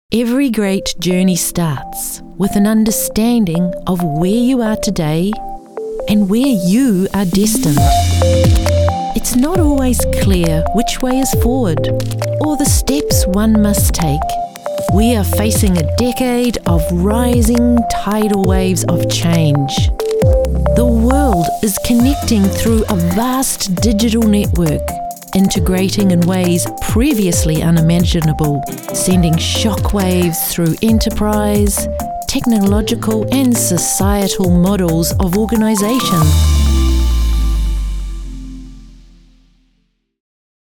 Every great journey starts with an understanding of where you are today and where you are destined. It's not always clear which way is forward or the steps one must take. We are facing a decade of rising tidal waves of change. The world is connecting through a vast digital network, integrating in ways previously unimaginable, sending shockwaves through enterprise, technological and societal models of organisation.